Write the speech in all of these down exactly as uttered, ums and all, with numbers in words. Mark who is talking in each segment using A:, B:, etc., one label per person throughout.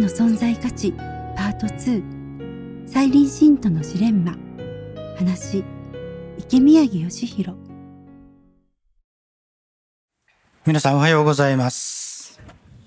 A: の存在価値パートツー、再臨信徒のジレンマ。話、池宮城義弘。
B: 皆さんおはようございます。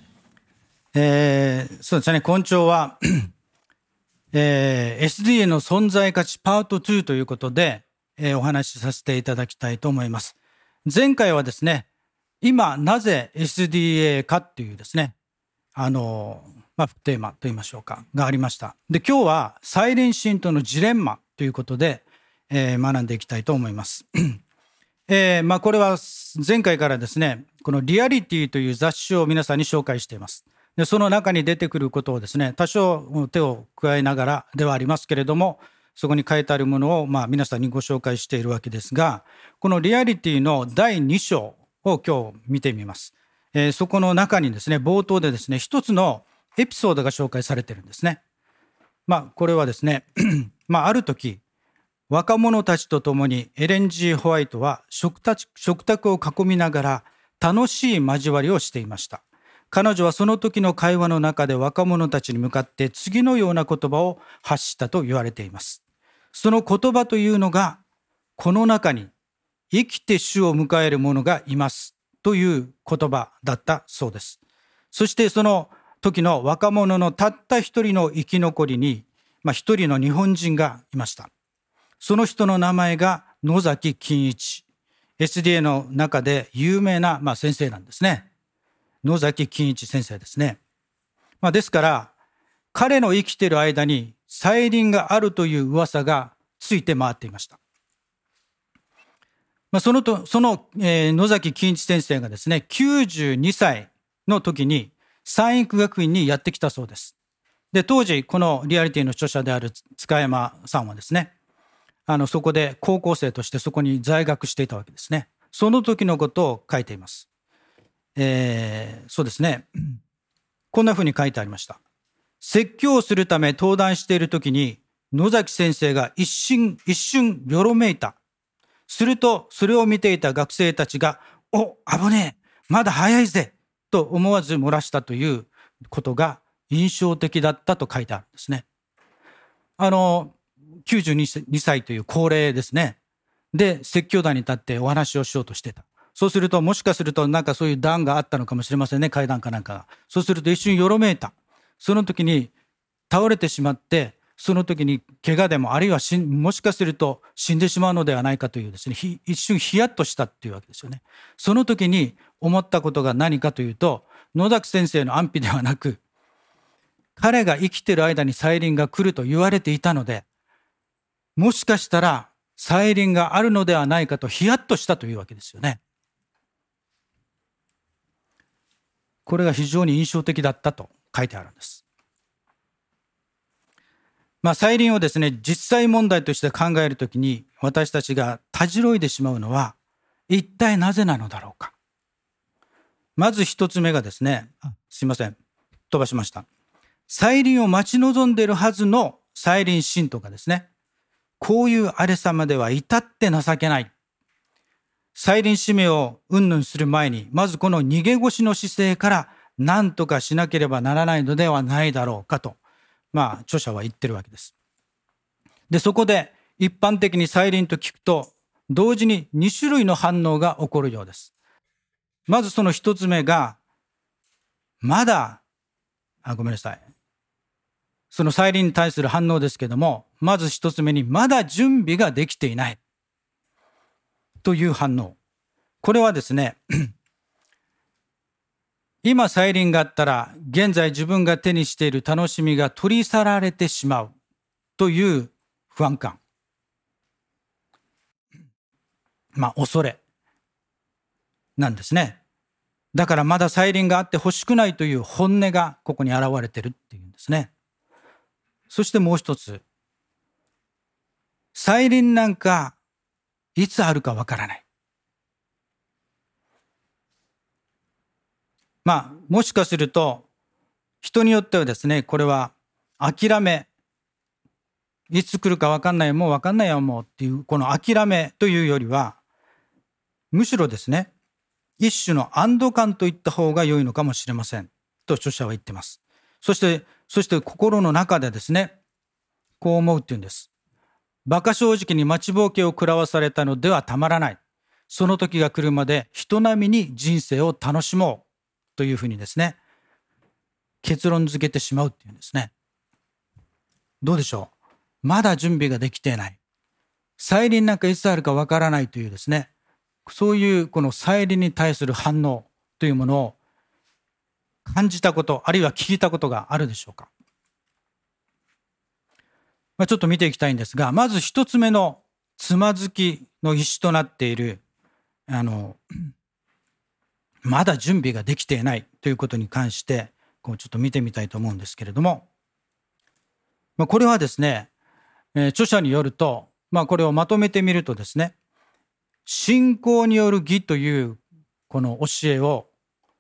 B: えー、そうですね、今朝は、えー、エスディーエー の存在価値パートツーということで、えー、お話しさせていただきたいと思います。前回はですね、今なぜ エスディーエー かっていうですね、あの、まあ、テーマといいましょうか、がありました。で、今日は再臨信徒のジレンマということで、えー、学んでいきたいと思います。えー、まあ、これは前回からですね、このリアリティという雑誌を皆さんに紹介しています。で、その中に出てくることをですね、多少手を加えながらではありますけれども、そこに書いてあるものをまあ皆さんにご紹介しているわけですが、このリアリティのだいに章を今日見てみます。えー、そこの中にですね、冒頭でですね、一つのエピソードが紹介されているんですね。まあ、これはですね、まあ、ある時、若者たちと共にエレン・ジー・ホワイトは食卓、食卓を囲みながら楽しい交わりをしていました。彼女はその時の会話の中で若者たちに向かって次のような言葉を発したと言われています。その言葉というのが、この中に生きて主を迎える者がいますという言葉だったそうです。そしてその時の若者のたった一人の生き残りに、まあ、一人の日本人がいました。その人の名前が野崎金一。エスディーエー の中で有名な、まあ、先生なんですね。野崎金一先生ですね。まあ、ですから、彼の生きている間に再臨があるという噂がついて回っていました。まあ、そのと、その、えー、野崎金一先生がですね、きゅうじゅうにさいの時に三育学院にやってきたそうです。で、当時、このリアリティの著者である塚山さんはですね、あの、そこで高校生としてそこに在学していたわけですね。その時のことを書いています。えー、そうですね。こんな風に書いてありました。説教をするため登壇している時に、野崎先生が一瞬、一瞬、よろめいた。すると、それを見ていた学生たちが、お、危ねえ、まだ早いぜ、と思わず漏らしたということが印象的だったと書いてあるんですね。あの、きゅうじゅうにさいという高齢ですね。で、説教台に立ってお話をしようとしてた。そうすると、もしかするとなんかそういう段があったのかもしれませんね、階段かなんかが。そうすると一瞬よろめいた。その時に倒れてしまって、その時に怪我でも、あるいはしもしかすると死んでしまうのではないかというですね、一瞬ヒヤッとしたっていうわけですよね。その時に思ったことが何かというと、野崎先生の安否ではなく、彼が生きている間に再臨が来ると言われていたので、もしかしたら再臨があるのではないかとヒヤッとしたというわけですよね。これが非常に印象的だったと書いてあるんです。まあ、再臨をですね、実際問題として考えるときに、私たちがたじろいでしまうのは、一体なぜなのだろうか。まず一つ目がですね、あ、すいません、飛ばしました。再臨を待ち望んでいるはずの再臨信徒がですね、こういうあれさまでは至って情けない。再臨使命を云々する前に、まずこの逃げ腰の姿勢から何とかしなければならないのではないだろうかと、まあ、著者は言ってるわけです。で、そこで一般的に再臨と聞くと、同時にに種類の反応が起こるようです。まずその一つ目が、まだ、あ、ごめんなさい。その再臨に対する反応ですけども、まず一つ目に、まだ準備ができていない。という反応。これはですね、今再臨があったら、現在自分が手にしている楽しみが取り去られてしまうという不安感。まあ、恐れなんですね。だからまだ再臨があってほしくないという本音がここに現れているっていうんですね。そしてもう一つ。再臨なんかいつあるかわからない。まあ、もしかすると、人によってはですね、これは諦め、いつ来るか分かんない、もう分かんないよ、もうっていう、この諦めというよりは、むしろですね、一種の安堵感といった方が良いのかもしれません。と著者は言っています。 そして、そして心の中でですね、こう思うっていうんです。馬鹿正直に待ちぼうけを食らわされたのではたまらない。その時が来るまで人並みに人生を楽しもうというふうにですね、結論付けてしまうっていうんですね。どうでしょう。まだ準備ができていない。再臨なんかいつあるかわからないというですね、そういうこの再臨に対する反応というものを感じたこと、あるいは聞いたことがあるでしょうか。まあ、ちょっと見ていきたいんですが、まず一つ目のつまずきの石となっている、あの、まだ準備ができていないということに関して、こうちょっと見てみたいと思うんですけれども、まあ、これはですね、えー、著者によると、まあ、これをまとめてみるとですね、信仰による義というこの教えを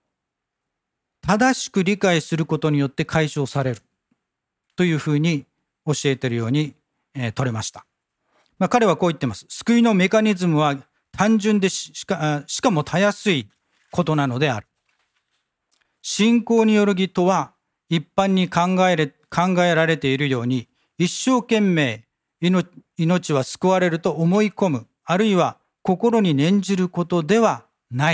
B: 正しく理解することによって解消されるというふうに教えているように、えー、取れました。まあ、彼はこう言ってます。救いのメカニズムは単純で し, し, かしかもたやすいことなのである。信仰による義とは一般に考 え, れ考えられているように一生懸命 命, 命は救われると思い込む、あるいは心に念じることではない。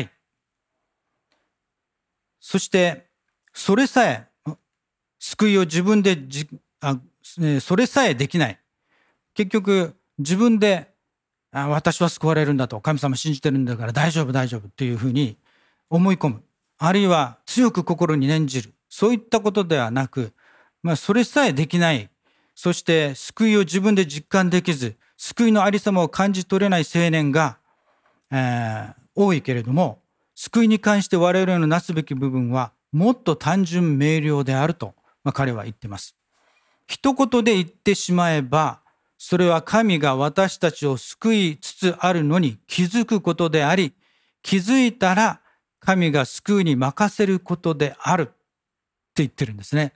B: そしてそれさえ救いを自分でじあそれさえできない。結局自分であ私は救われるんだと、神様信じてるんだから大丈夫大丈夫っていうふうに思い込む、あるいは強く心に念じる、そういったことではなく、まあ、それさえできない、そして救いを自分で実感できず救いのありさまを感じ取れない青年が、えー、多いけれども、救いに関して我々のなすべき部分はもっと単純明瞭であると、まあ、彼は言っています。一言で言ってしまえば、それは神が私たちを救いつつあるのに気づくことであり、気づいたら神が救うに任せることであるって言ってるんですね。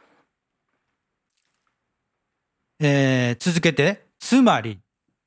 B: えー、続けて、つまり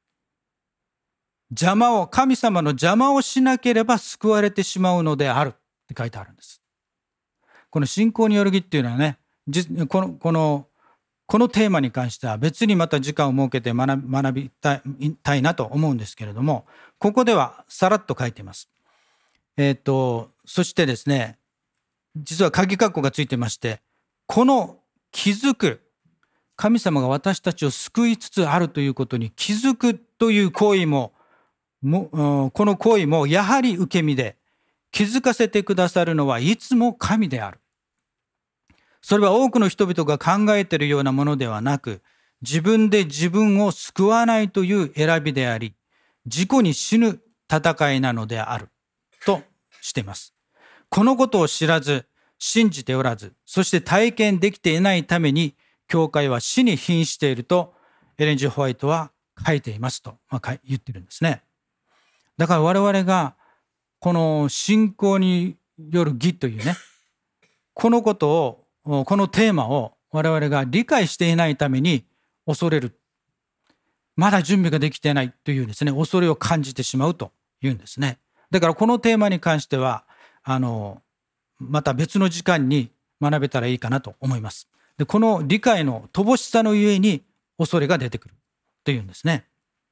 B: 邪魔を神様の邪魔をしなければ救われてしまうのであるって書いてあるんです。この信仰による義っていうのはね、このこのこのテーマに関しては別にまた時間を設けて 学, 学びた い, たいなと思うんですけれども、ここではさらっと書いています。えっと、そしてですね、実は鍵括弧がついてまして、この気づく、神様が私たちを救いつつあるということに気づくという行為も、もこの行為もやはり受け身で、気づかせてくださるのはいつも神である。それは多くの人々が考えているようなものではなく、自分で自分を救わないという選びであり、自己に死ぬ戦いなのであるとしています。このことを知らず、信じておらず、そして体験できていないために、教会は死に瀕しているとエレン・ジ・ホワイトは書いていますと、まあ、言ってるんですね。だから我々がこの信仰による義というね、このことをこのテーマを我々が理解していないために恐れる。まだ準備ができていないというですね、恐れを感じてしまうというんですね。だからこのテーマに関しては、あの、また別の時間に学べたらいいかなと思います。で、この理解の乏しさのゆえに恐れが出てくるというんですね。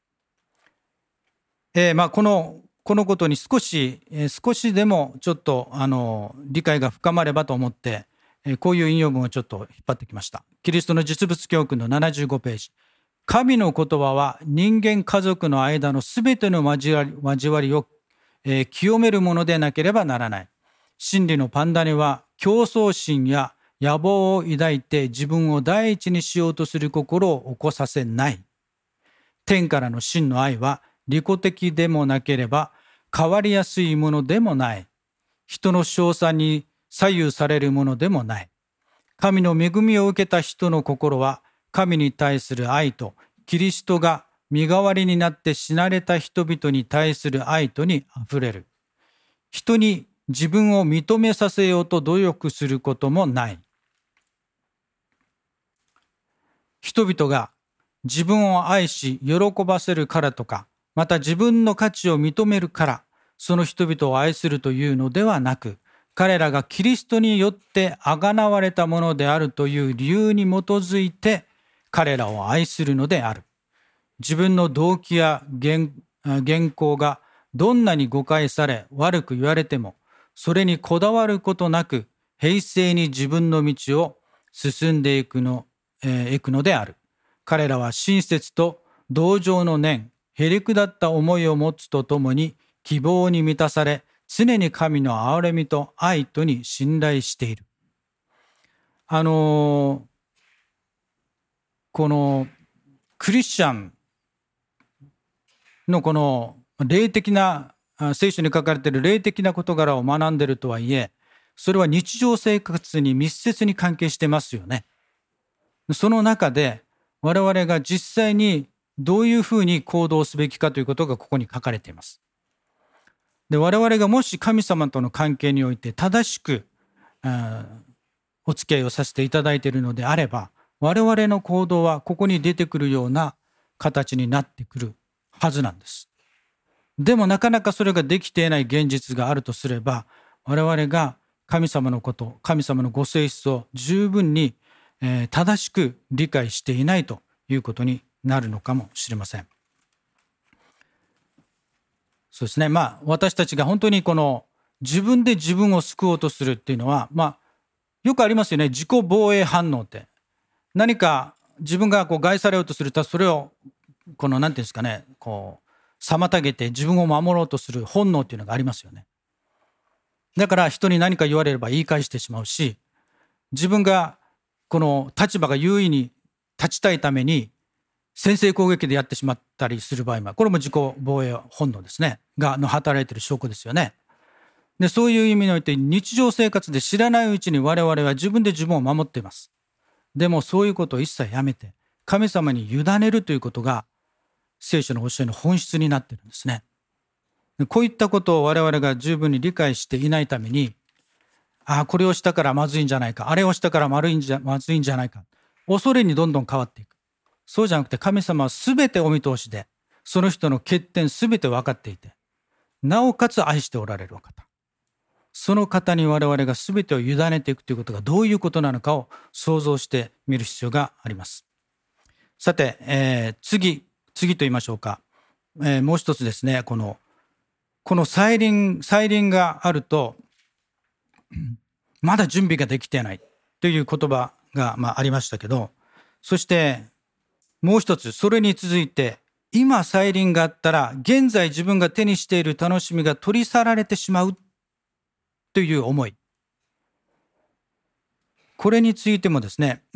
B: えー、まあこの、このことに少し、えー、少しでもちょっとあの理解が深まればと思って、こういう引用文をちょっと引っ張ってきました。キリストの実物教訓のななじゅうごページ。神の言葉は人間家族の間のすべての交わり、交わりを、えー、清めるものでなければならない。真理のパンダネは競争心や野望を抱いて自分を第一にしようとする心を起こさせない。天からの真の愛は利己的でもなければ変わりやすいものでもない。人の称賛に左右されるものでもない。神の恵みを受けた人の心は神に対する愛とキリストが身代わりになって死なれた人々に対する愛とにあふれる。人に自分を認めさせようと努力することもない。人々が自分を愛し喜ばせるからとか、また自分の価値を認めるから、その人々を愛するというのではなく、 彼らがキリストによってあがなわれたものであるという理由に基づいて彼らを愛するのである。自分の動機や言行がどんなに誤解され悪く言われても、それにこだわることなく平静に自分の道を進んでいくの、えー、いくのである。彼らは親切と同情の念、へりくだった思いを持つとともに希望に満たされ、常に神の憐れみと愛とに信頼している。あのー、このクリスチャンのこの霊的な、聖書に書かれている霊的な事柄を学んでいるとはいえ、それは日常生活に密接に関係してますよね。その中で我々が実際にどういうふうに行動すべきかということがここに書かれています。で、我々がもし神様との関係において正しくお付き合いをさせていただいているのであれば、我々の行動はここに出てくるような形になってくるはずなんです。でもなかなかそれができていない現実があるとすれば、我々が神様のこと、神様のご性質を十分に、えー、正しく理解していないということになるのかもしれません。そうですね。まあ私たちが本当にこの自分で自分を救おうとするっていうのは、まあよくありますよね。自己防衛反応って。何か自分がこう害されようとすると、それをこの何ていうんですかね、こう妨げて自分を守ろうとする本能っていうのがありますよね。だから人に何か言われれば言い返してしまうし、自分がこの立場が優位に立ちたいために先制攻撃でやってしまったりする場合も、これも自己防衛本能ですねがの働いている証拠ですよね。で、そういう意味において日常生活で知らないうちに我々は自分で自分を守っています。でもそういうことを一切やめて神様に委ねるということが聖書の教えの本質になっているんですね。こういったことを我々が十分に理解していないために、ああこれをしたからまずいんじゃないか、あれをしたからまずいんじゃ、まずいんじゃないか、恐れにどんどん変わっていく。そうじゃなくて神様は全てお見通しで、その人の欠点全て分かっていて、なおかつ愛しておられるお方、その方に我々が全てを委ねていくということがどういうことなのかを想像してみる必要があります。さて、えー、次次と言いましょうか、えー、もう一つですね、このこの再臨再臨があるとまだ準備ができていないという言葉が、まあ、ありましたけど、そしてもう一つ、それに続いて今再臨があったら現在自分が手にしている楽しみが取り去られてしまうという思い、これについてもですね、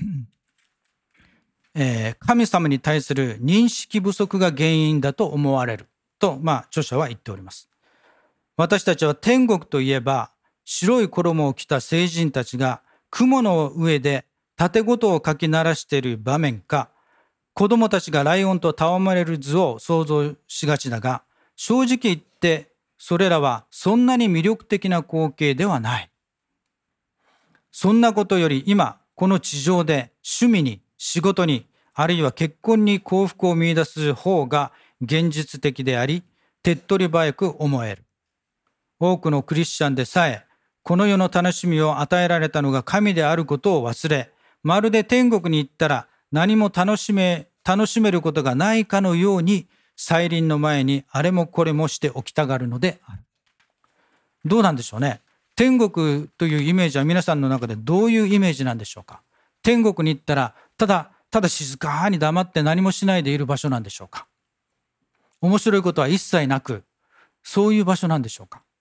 B: えー、神様に対する認識不足が原因だと思われると、まあ、著者は言っております。私たちは天国といえば白い衣を着た聖人たちが雲の上で盾事をかき鳴らしている場面か、子供たちがライオンと戯れる図を想像しがちだが、正直言ってそれらはそんなに魅力的な光景ではない。そんなことより今この地上で趣味に仕事にあるいは結婚に幸福を見出す方が現実的であり、手っ取り早く思える。多くのクリスチャンでさえこの世の楽しみを与えられたのが神であることを忘れ、まるで天国に行ったら何も楽しめ楽しめることがないかのように再臨の前にあれもこれもしておきたがるのである。どうなんでしょうね。天国というイメージは皆さんの中でどういうイメージなんでしょうか。天国に行ったらただただ静かに黙って何もしないでいる場所なんでしょうか。面白いことは一切なく、そういう場所なんでしょうか。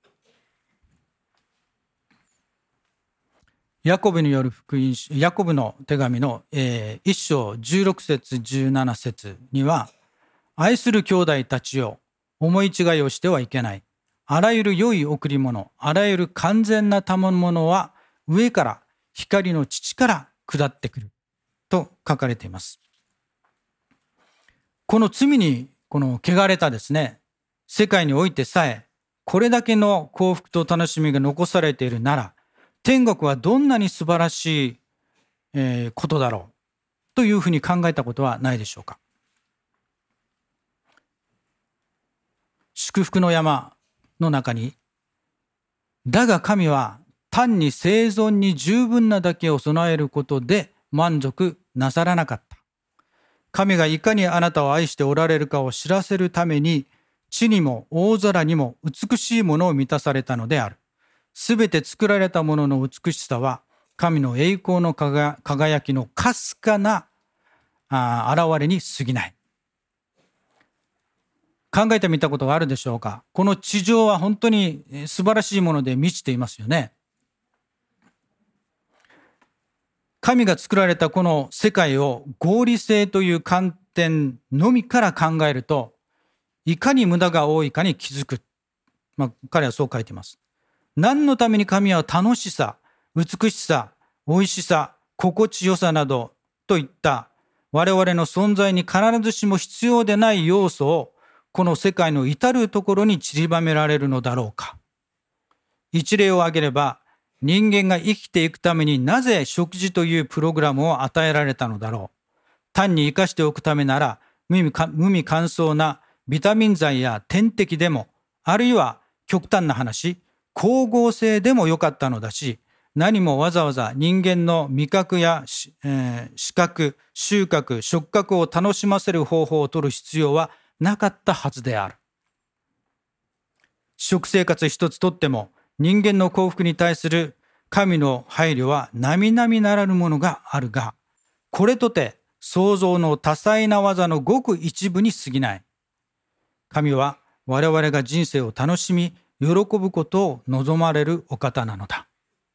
B: ヤコブによる福音書、ヤコブの手紙の、えー、いっ章じゅうろく節じゅうなな節には、愛する兄弟たちよ、思い違いをしてはいけない。あらゆる良い贈り物、あらゆる完全な賜物は上から光の父から下ってくると書かれています。この罪にこの汚れたですね、世界においてさえこれだけの幸福と楽しみが残されているなら、天国はどんなに素晴らしい、えー、ことだろうというふうに考えたことはないでしょうか。祝福の山の中にだが神は単に生存に十分なだけを備えることで満足なさらなかった。神がいかにあなたを愛しておられるかを知らせるために、地にも大空にも美しいものを満たされたのである。すべて作られたものの美しさは、神の栄光の輝きのかすかな現れに過ぎない。考えてみたことがあるでしょうか。この地上は本当に素晴らしいもので満ちていますよね。神が作られたこの世界を合理性という観点のみから考えると、いかに無駄が多いかに気づく。まあ、彼はそう書いています。何のために神は楽しさ、美しさ、美味しさ、心地よさなどといった我々の存在に必ずしも必要でない要素をこの世界の至るところに散りばめられるのだろうか。一例を挙げれば、人間が生きていくためになぜ食事というプログラムを与えられたのだろう。単に生かしておくためなら無味乾燥なビタミン剤や点滴でも、あるいは極端な話、光合成でもよかったのだし、何もわざわざ人間の味覚や、えー、視覚、収穫、触覚を楽しませる方法を取る必要はなかったはずである。食生活一つとっても、人間の幸福に対する神の配慮は並々ならぬものがあるが、これとて創造の多彩な技のごく一部に過ぎない。神は我々が人生を楽しみ、喜ぶことを望まれるお方なのだ。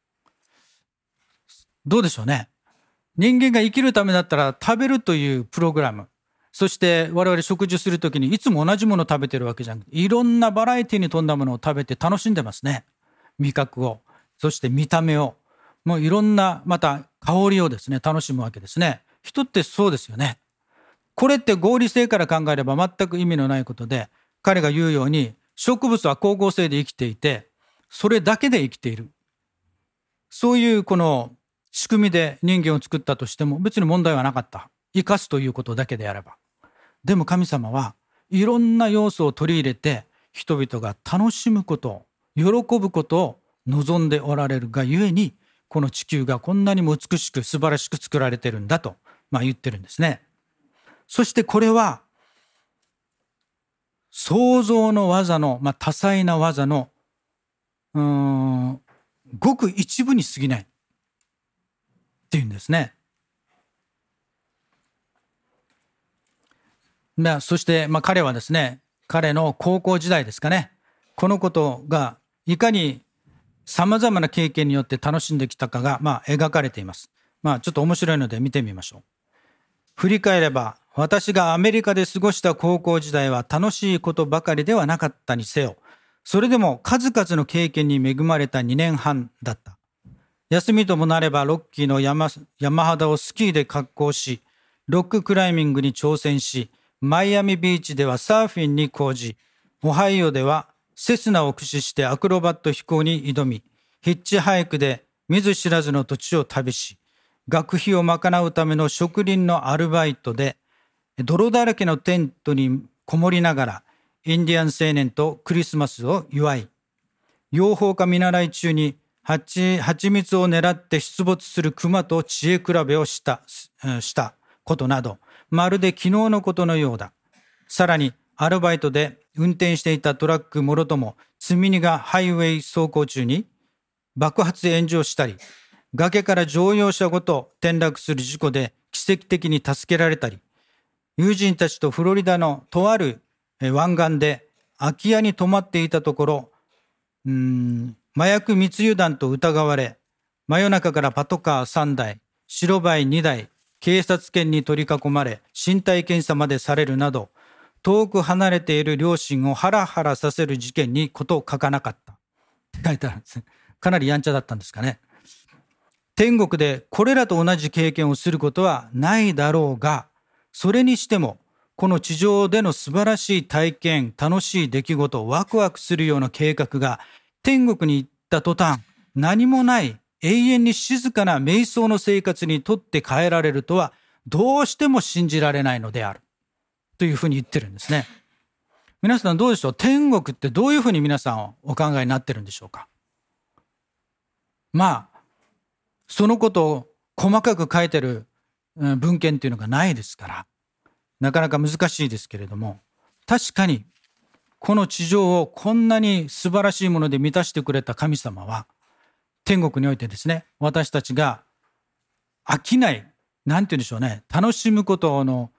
B: どうでしょうね。人間が生きるためだったら食べるというプログラム、そして我々食事するときにいつも同じものを食べてるわけじゃなくて、いろんなバラエティに富んだものを食べて楽しんでますね。味覚を、そして見た目を、もういろんな、また香りをですね、楽しむわけですね。人ってそうですよね。これって合理性から考えれば全く意味のないことで、彼が言うように、植物は光合成で生きていて、それだけで生きている。そういうこの仕組みで人間を作ったとしても別に問題はなかった。生かすということだけであれば。でも神様はいろんな要素を取り入れて、人々が楽しむことを、喜ぶことを望んでおられるがゆえに、この地球がこんなにも美しく素晴らしく作られているんだと、まあ、言ってるんですね。そしてこれは創造の技の、まあ、多彩な技のうーんごく一部に過ぎないっていうんですね。まあ、そして、まあ、彼はですね、彼の高校時代ですかね、このことがいかに様々な経験によって楽しんできたかが、まあ、描かれています。まあ、ちょっと面白いので見てみましょう。振り返れば、私がアメリカで過ごした高校時代は楽しいことばかりではなかったにせよ、それでも数々の経験に恵まれたにねんはんだった。休みともなればロッキーの 山, 山肌をスキーで滑降し、ロッククライミングに挑戦し、マイアミビーチではサーフィンに講じ、オハイオではセスナを駆使してアクロバット飛行に挑み、ヒッチハイクで見ず知らずの土地を旅し、学費を賄うための植林のアルバイトで、泥だらけのテントにこもりながら、インディアン青年とクリスマスを祝い、養蜂家見習い中に蜂蜜を狙って出没する熊と知恵比べをした、したことなど、まるで昨日のことのようだ。さらに、アルバイトで運転していたトラックもろとも、積み荷がハイウェイ走行中に爆発炎上したり、崖から乗用車ごと転落する事故で奇跡的に助けられたり、友人たちとフロリダのとある湾岸で空き家に泊まっていたところ、うーん麻薬密輸団と疑われ、真夜中からパトカーさんだい、白バイにだい、警察犬に取り囲まれ、身体検査までされるなど、遠く離れている両親をハラハラさせる事件にことを書かなかったって書いてあるんですね。かなりやんちゃだったんですかね。天国でこれらと同じ経験をすることはないだろうが、それにしてもこの地上での素晴らしい体験、楽しい出来事、ワクワクするような計画が天国に行った途端、何もない永遠に静かな瞑想の生活にとって変えられるとはどうしても信じられないのであるというふうに言ってるんですね。皆さんどうでしょう。天国ってどういうふうに皆さんお考えになってるんでしょうか。 まあ、そのことを細かく書いてる文献っていうのがないですから、なかなか難しいですけれども、確かにこの地上をこんなに素晴らしいもので満たしてくれた神様は、天国においてですね、私たちが飽きない、なんて言うんでしょうね、楽しむことの、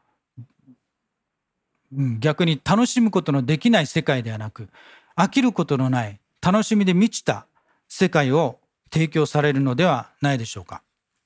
B: うん、逆に楽しむことのできない世界ではなく、飽きることのない楽しみで満ちた世界を提供されるのではないでしょうか。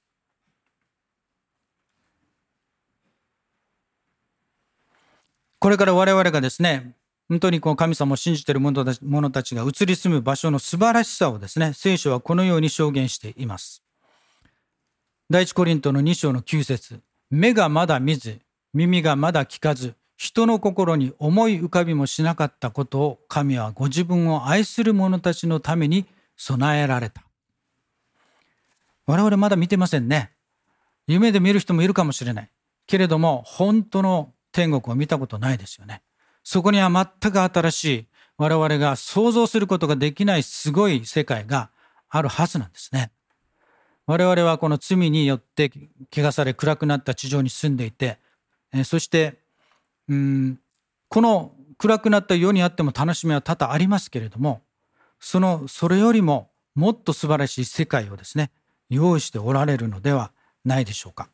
B: これから我々がですね、本当にこの神様を信じている者たち、者たちが移り住む場所の素晴らしさをですね、聖書はこのように証言しています。第一コリントのに章のきゅう節、目がまだ見ず、耳がまだ聞かず、人の心に思い浮かびもしなかったことを神はご自分を愛する者たちのために備えられた。我々まだ見てませんね。夢で見る人もいるかもしれない。けれども、本当の天国を見たことないですよね。そこには全く新しい、我々が想像することができないすごい世界があるはずなんですね。我々はこの罪によって汚され暗くなった地上に住んでいて、そしてうーんこの暗くなった世にあっても楽しみは多々ありますけれども、そのそれよりももっと素晴らしい世界をですね、用意しておられるのではないでしょうか。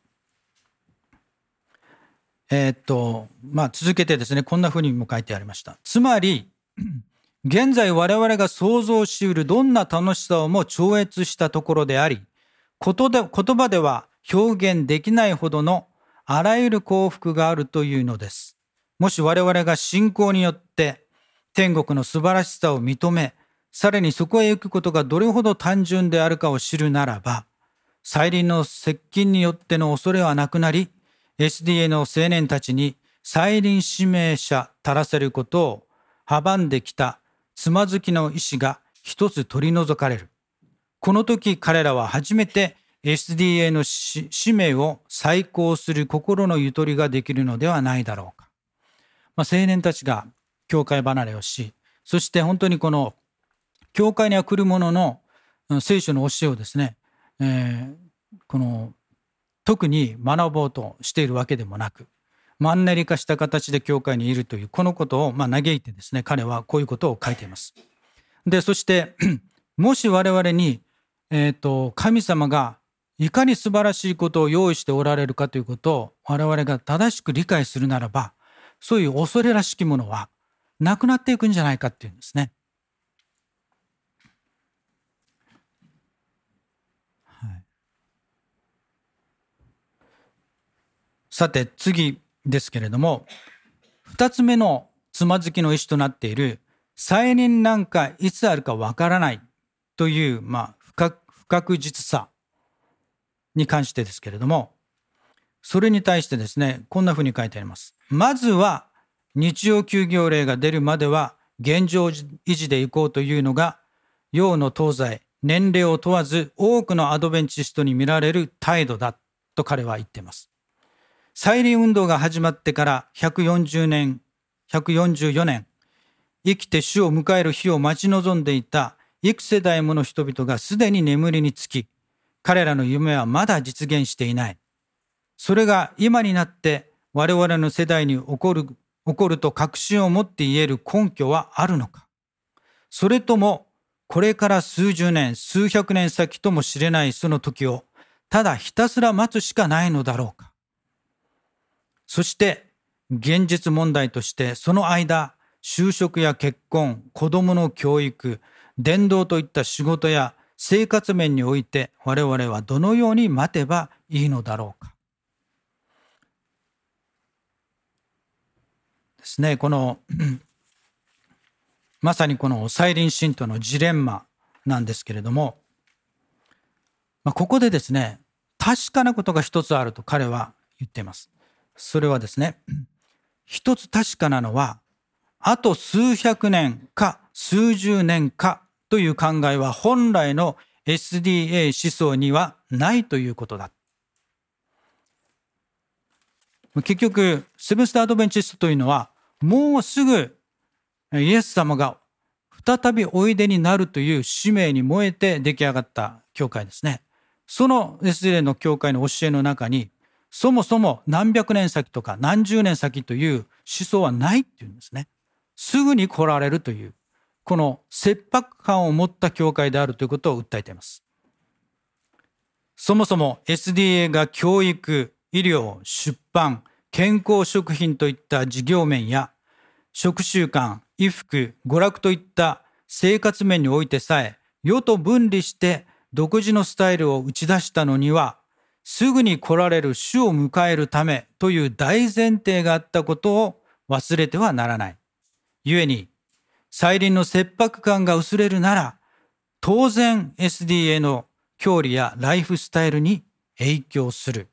B: えー、っとまあ続けてですね、こんなふうにも書いてありました。つまり現在我々が想像しうるどんな楽しさをも超越したところであり、ことで言葉では表現できないほどのあらゆる幸福があるというのです。もし我々が信仰によって天国の素晴らしさを認め、さらにそこへ行くことがどれほど単純であるかを知るならば、再臨の接近によっての恐れはなくなり、エスディーエー の青年たちに再臨指名者たらせることを阻んできたつまずきの意志が一つ取り除かれる。この時彼らは初めて エスディーエー の使命を再興する心のゆとりができるのではないだろうか。まあ、青年たちが教会離れをし、そして本当にこの教会には来る者の聖書の教えをですね、えー、この特に学ぼうとしているわけでもなく、マンネリ化した形で教会にいるというこのことをまあ嘆いてですね、彼はこういうことを書いています。で、そしてもし我々に、えーと、神様がいかに素晴らしいことを用意しておられるかということを我々が正しく理解するならば、そういう恐れらしきものはなくなっていくんじゃないかっていうんですね。はい、さて次ですけれども、二つ目のつまずきの石となっている再臨なんかいつあるかわからないという、まあ、不確不確実さに関してですけれども、それに対してですね、こんなふうに書いてあります。まずは日曜休業令が出るまでは現状維持でいこうというのが洋の東西年齢を問わず多くのアドベンチストに見られる態度だと彼は言っています。再臨運動が始まってからひゃくよんじゅうねん、ひゃくよんじゅうよねん、生きて死を迎える日を待ち望んでいた幾世代もの人々がすでに眠りにつき、彼らの夢はまだ実現していない。それが今になって我々の世代に起こる、起こると確信を持って言える根拠はあるのか。それともこれから数十年、数百年先ともしれないその時をただひたすら待つしかないのだろうか。そして現実問題としてその間、就職や結婚、子供の教育、伝道といった仕事や生活面において我々はどのように待てばいいのだろうか。ですね、このまさにこの再臨信徒のジレンマなんですけれども、まあ、ここでですね、確かなことが一つあると彼は言っています。それはですね、一つ確かなのは、あと数百年か数十年かという考えは本来の エスディーエー 思想にはないということだ。結局、セブンス・アドベンチストというのは、もうすぐイエス様が再びおいでになるという使命に燃えて出来上がった教会ですね。その エスディーエー の教会の教えの中に、そもそも何百年先とか何十年先という思想はないっていうんですね。すぐに来られるという、この切迫感を持った教会であるということを訴えています。そもそも エスディーエー が教育、医療、出版、健康食品といった事業面や、食習慣、衣服、娯楽といった生活面においてさえ、世と分離して独自のスタイルを打ち出したのには、すぐに来られる主を迎えるためという大前提があったことを忘れてはならない。故に、再臨の切迫感が薄れるなら、当然 エスディーエー の教理やライフスタイルに影響する。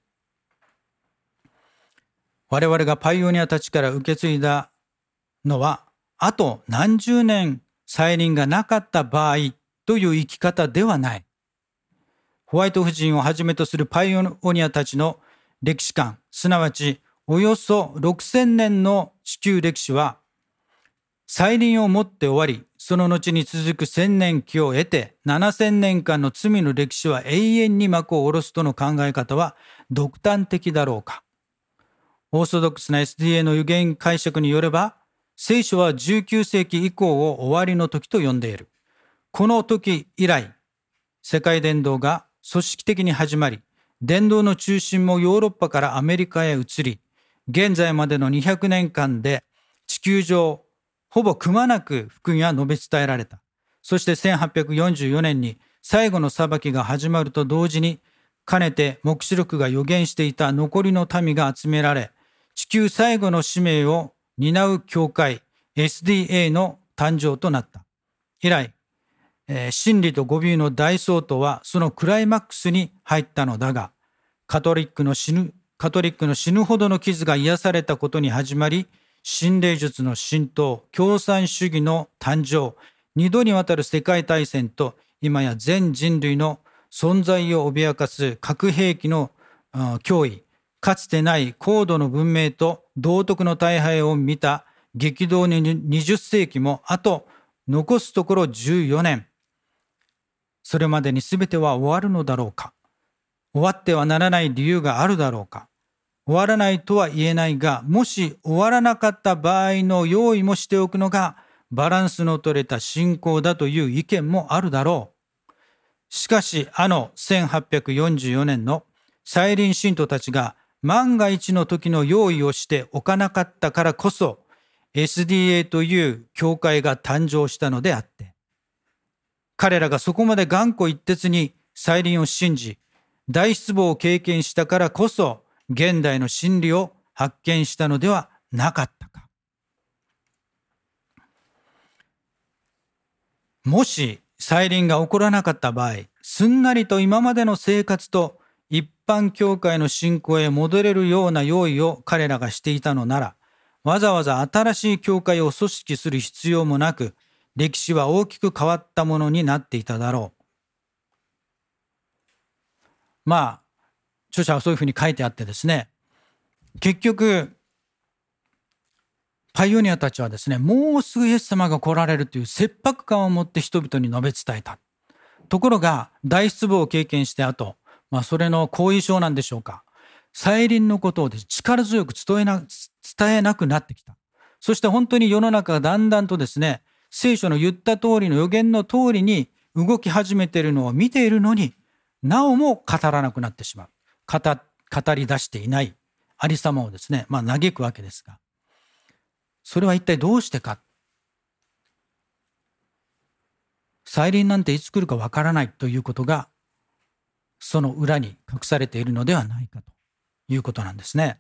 B: 我々がパイオニアたちから受け継いだのは、あと何十年再臨がなかった場合という生き方ではない。ホワイト夫人をはじめとするパイオニアたちの歴史観、すなわちおよそろくせんねんの地球歴史は、再臨をもって終わり、その後に続く千年期を得て、ななせんねんかんの罪の歴史は永遠に幕を下ろすとの考え方は独断的だろうか。オーソドックスな エスディーエー の予言解釈によれば、聖書はじゅうきゅうせいき以降を終わりの時と呼んでいる。この時以来、世界伝道が組織的に始まり、伝道の中心もヨーロッパからアメリカへ移り、現在までのにひゃくねんかんで地球上、ほぼくまなく福音は述べ伝えられた。そしてせんはっぴゃくよんじゅうよねんに最後の裁きが始まると同時に、かねて黙示録が予言していた残りの民が集められ、地球最後の使命を担う教会 エスディーエー の誕生となった。以来、えー、真理と語尾の大総統はそのクライマックスに入ったのだが、カトリックの死ぬ、カトリックの死ぬほどの傷が癒されたことに始まり、神霊術の浸透、共産主義の誕生、二度にわたる世界大戦と、今や全人類の存在を脅かす核兵器の脅威、かつてない高度の文明と道徳の大敗を見た激動ににじゅっせいきもあと残すところじゅうよねん。それまでに全ては終わるのだろうか。終わってはならない理由があるだろうか。終わらないとは言えないが、もし終わらなかった場合の用意もしておくのがバランスの取れた信仰だという意見もあるだろう。しかし、あのせんはっぴゃくよんじゅうよねんの再臨信徒たちが万が一の時の用意をしておかなかったからこそ エスディーエー という教会が誕生したのであって、彼らがそこまで頑固一徹に再臨を信じ、大失望を経験したからこそ現代の真理を発見したのではなかったか。もし再臨が起こらなかった場合、すんなりと今までの生活と一般教会の信仰へ戻れるような用意を彼らがしていたのなら、わざわざ新しい教会を組織する必要もなく、歴史は大きく変わったものになっていただろう。まあ、著者はそういうふうに書いてあってですね、結局、パイオニアたちはですね、もうすぐイエス様が来られるという切迫感を持って人々に述べ伝えた。ところが、大失望を経験して後、まあ、それの後遺症なんでしょうか。再臨のことをです、ね、力強く伝えな、伝えなくなってきた。そして本当に世の中がだんだんとですね、聖書の言った通りの予言の通りに動き始めているのを見ているのに、なおも語らなくなってしまう。語、語り出していないありさまをですね、まあ嘆くわけですが。それは一体どうしてか。再臨なんていつ来るかわからないということが、その裏に隠されているのではないかということなんですね。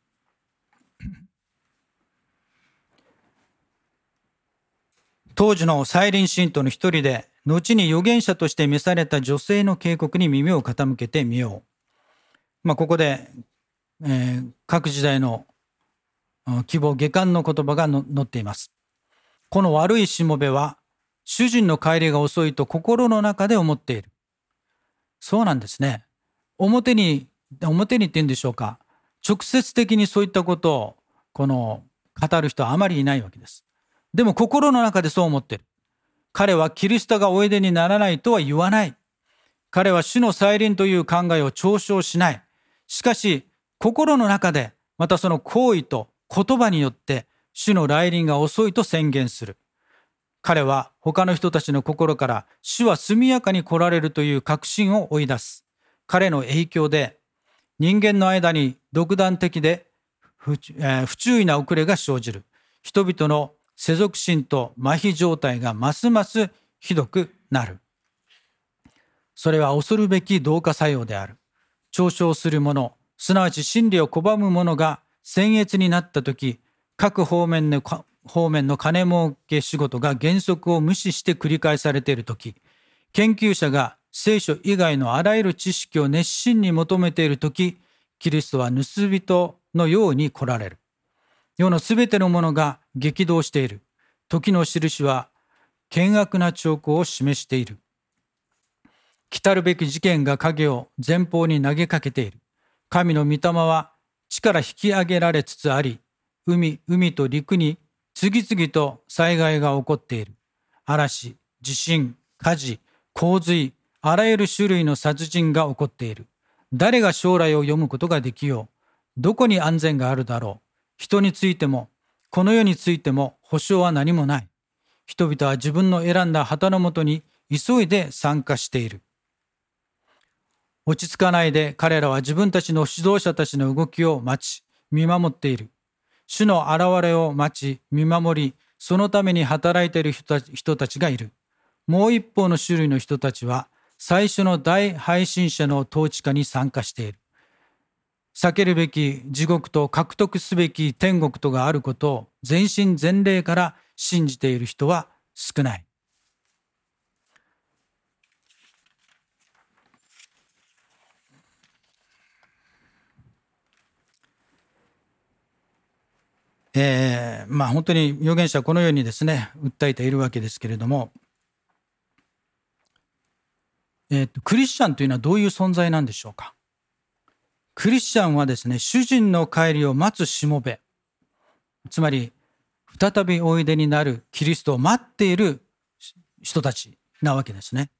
B: 当時の再臨信徒の一人で、後に預言者として召された女性の警告に耳を傾けてみよう。まあ、ここで、えー、各時代の希望下巻の言葉が載っています。この悪いしもべは、主人の帰りが遅いと心の中で思っている。そうなんですね。表に、表にって言うんでしょうか。直接的にそういったことを、この、語る人はあまりいないわけです。でも心の中でそう思っている。 彼はキリストがおいでにならないとは言わない。彼は主の再臨という考えを嘲笑しない。しかし、心の中で、またその行為と言葉によって、主の来臨が遅いと宣言する。彼は他の人たちの心から、主は速やかに来られるという確信を追い出す。彼の影響で、人間の間に独断的で不、えー、不注意な遅れが生じる。人々の世俗心と麻痺状態がますますひどくなる。それは恐るべき同化作用である。嘲笑する者、すなわち真理を拒む者が僭越になったとき、各方面の方面の金儲け仕事が原則を無視して繰り返されているとき、研究者が聖書以外のあらゆる知識を熱心に求めているとき、キリストは盗人のように来られる。世のすべてのものが激動している。時の印は険悪な兆候を示している。来たるべき事件が影を前方に投げかけている。神の御霊は地から引き上げられつつあり、海、海と陸に次々と災害が起こっている。嵐、地震、火事、洪水、あらゆる種類の殺人が起こっている。誰が将来を読むことができよう。どこに安全があるだろう。人についても、この世についても保証は何もない。人々は自分の選んだ旗のもとに急いで参加している。落ち着かないで彼らは自分たちの指導者たちの動きを待ち、見守っている。主の現れを待ち、見守り、そのために働いている人たち、人たちがいる。もう一方の種類の人たちは、最初の大配信者の統治下に参加している。避けるべき地獄と獲得すべき天国とがあることを全身全霊から信じている人は少ない。えー、まあ本当に預言者はこのようにですね、訴えているわけですけれども、えーと、クリスチャンというのはどういう存在なんでしょうか。クリスチャンはですね、主人の帰りを待つしもべ、つまり再びおいでになるキリストを待っている人たちなわけですね。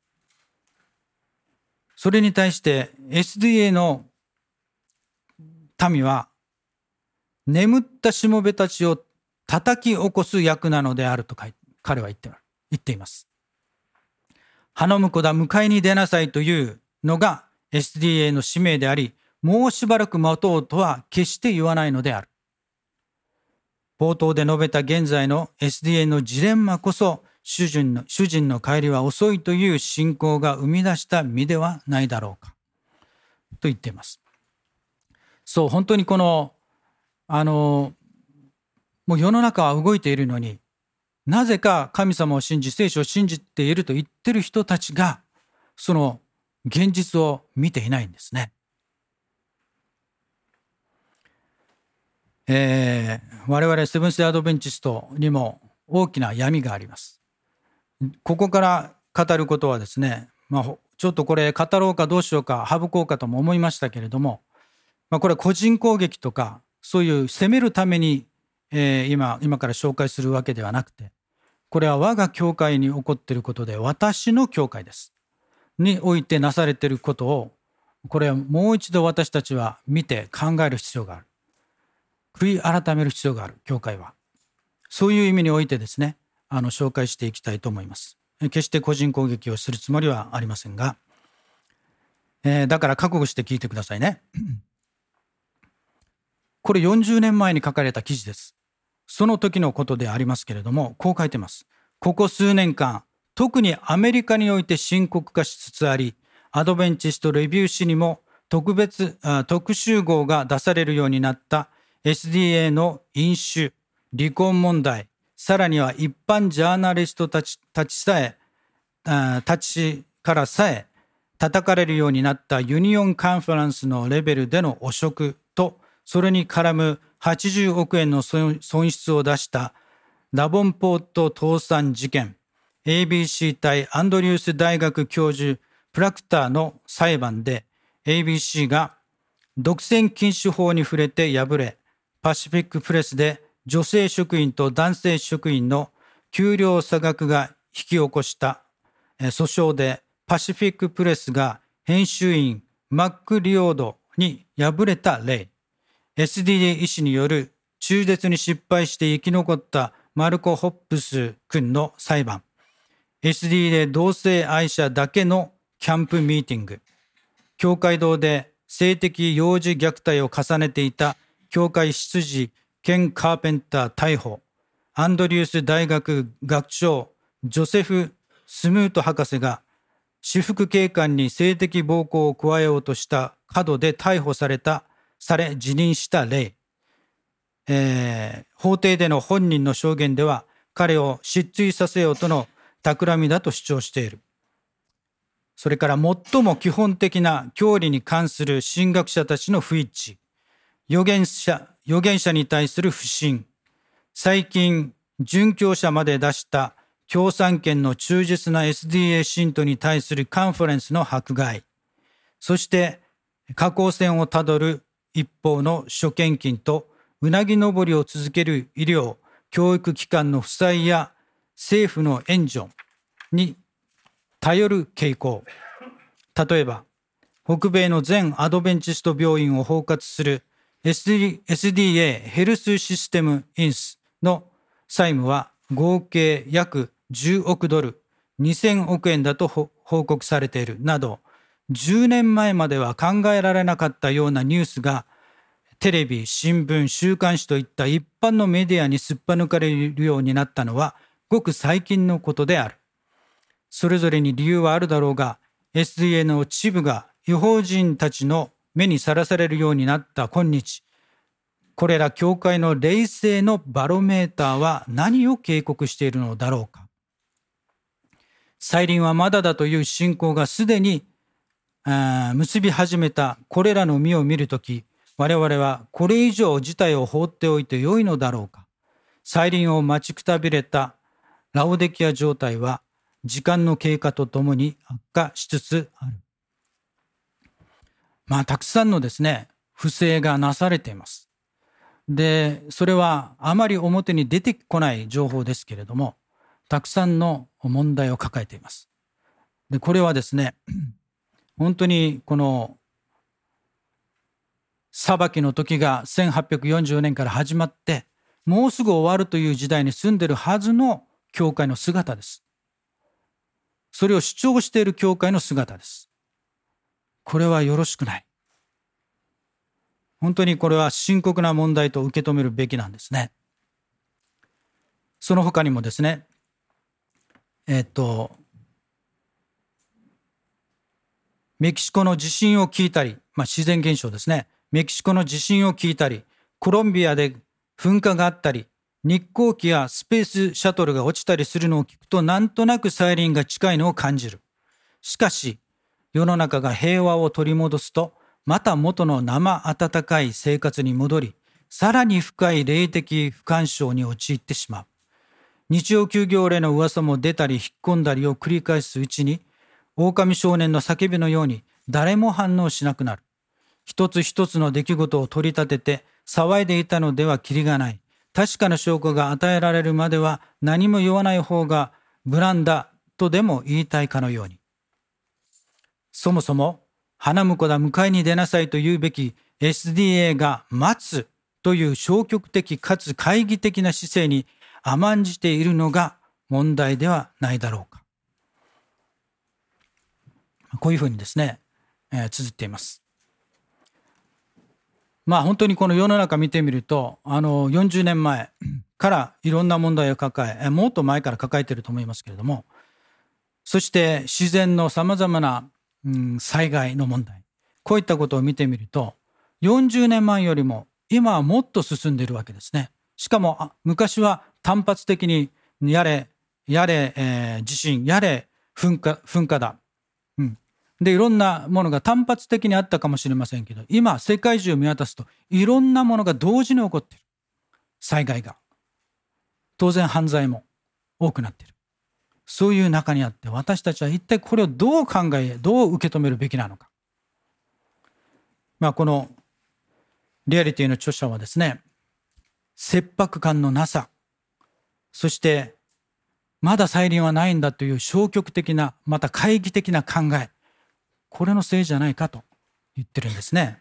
B: それに対して エスディーエー の民は眠ったしもべたちを叩き起こす役なのであると彼は言って言っています。花婿だ、迎えに出なさいというのが エスディーエー の使命であり、もうしばらく待とうとは決して言わないのである。冒頭で述べた現在の エスディーエー のジレンマこそ、主人の、主人の帰りは遅いという信仰が生み出した身ではないだろうか。と言っています。そう、本当にこの、あの、もう世の中は動いているのに、なぜか神様を信じ、聖書を信じていると言っている人たちが、その現実を見ていないんですね。えー、我々セブンス・デー・アドベンチストにも大きな闇があります。ここから語ることはですね、まあ、ちょっとこれ語ろうかどうしようか省こうかとも思いましたけれども、まあ、これは個人攻撃とかそういう責めるために、えー、今、今から紹介するわけではなくて、これは我が教会に起こっていることで、私の教会ですにおいてなされていることを、これはもう一度私たちは見て考える必要がある。悔い改める必要がある、教会は。そういう意味においてですね、あの紹介していきたいと思います。決して個人攻撃をするつもりはありませんが、えー、だから覚悟して聞いてくださいね。これよんじゅうねんまえに書かれた記事です。その時のことでありますけれども、こう書いてます。ここ数年間、特にアメリカにおいて深刻化しつつあり、アドベンチストレビュー誌にも特別、特集号が出されるようになった エスディーエー の飲酒、離婚問題、さらには一般ジャーナリストたち、たちさえ、たちからさえ叩かれるようになったユニオンカンファレンスのレベルでの汚職と、それに絡むはちじゅうおくえんの損失を出したダボンポート倒産事件、エービーシー 対アンドリュース大学教授プラクターの裁判で エービーシー が独占禁止法に触れて敗れ、パシフィックプレスで女性職員と男性職員の給料差額がき起こした訴訟でパシフィックプレスが編集員マック・リオードに敗れた例、エスディーエー 医師による中絶に失敗して生き残ったマルコ・ホップス君の裁判、エスディーエー 同性愛者だけのキャンプミーティング、教会堂で性的幼児虐待を重ねていた教会執事ケン・カーペンター逮捕、アンドリュース大学学長ジョセフ・スムート博士が私服警官に性的暴行を加えようとした過で逮捕された、され辞任した例、えー、法廷での本人の証言では彼を失墜させようとの企みだと主張している。それから最も基本的な教理に関する神学者たちの不一致、預言者、預言者に対する不信、最近殉教者まで出した共産権の忠実な エスディーエー 信徒に対するカンファレンスの迫害、そして下降線をたどる一方の諸献金とうなぎ登りを続ける医療・教育機関の負債や政府の援助に頼る傾向。例えば、北米の全アドベンチスト病院を包括する エスディーエー ヘルスシステムインスの債務は合計約じゅうおくドル、にせんおくえんだと報告されているなど、じゅうねんまえまでは考えられなかったようなニュースがテレビ、新聞、週刊誌といった一般のメディアにすっぱ抜かれるようになったのはごく最近のことである。それぞれに理由はあるだろうが、エスディーエー の一部が違法人たちの目にさらされるようになった今日、これら教会の霊性のバロメーターは何を警告しているのだろうか。再臨はまだだという信仰がすでに結び始めたこれらの実を見るとき、我々はこれ以上事態を放っておいてよいのだろうか。再臨を待ちくたびれたラオデキア状態は時間の経過とともに悪化しつつある。まあ、たくさんのですね、不正がなされています。で、それはあまり表に出てこない情報ですけれども、たくさんの問題を抱えています。で、これはですね、本当にこの裁きの時がせんはっぴゃくよんじゅうねんから始まって、もうすぐ終わるという時代に住んでいるはずの教会の姿です。それを主張している教会の姿です。これはよろしくない。本当にこれは深刻な問題と受け止めるべきなんですね。その他にもですね、えっと、メキシコの地震を聞いたり、まあ、自然現象ですね。メキシコの地震を聞いたり、コロンビアで噴火があったり、日航機やスペースシャトルが落ちたりするのを聞くと、なんとなく再臨が近いのを感じる。しかし、世の中が平和を取り戻すと、また元の生温かい生活に戻り、さらに深い霊的不干渉に陥ってしまう。日曜休業令の噂も出たり引っ込んだりを繰り返すうちに、狼少年の叫びのように誰も反応しなくなる。一つ一つの出来事を取り立てて騒いでいたのではきりがない。確かな証拠が与えられるまでは何も言わない方が無難だとでも言いたいかのように。そもそも花婿だ迎えに出なさいと言うべき エスディーエー が待つという消極的かつ懐疑的な姿勢に甘んじているのが問題ではないだろうか。こういうふうにですね、えー、綴っています。まあ本当にこの世の中見てみると、あのよんじゅうねんまえからいろんな問題を抱え、もっと前から抱えていると思いますけれども、そして自然のさまざまな、うん、災害の問題、こういったことを見てみると、よんじゅうねんまえよりも今はもっと進んでいるわけですね。しかも昔は単発的にやれ、やれ、えー、地震、やれ噴火、噴火だ。うん。で、いろんなものが単発的にあったかもしれませんけど、今、世界中を見渡すと、いろんなものが同時に起こっている。災害が。当然、犯罪も多くなっている。そういう中にあって、私たちは一体これをどう考え、どう受け止めるべきなのか。まあ、このリアリティの著者はですね、切迫感のなさ、そしてまだ再臨はないんだという消極的な、また懐疑的な考え、これのせいじゃないかと言ってるんですね。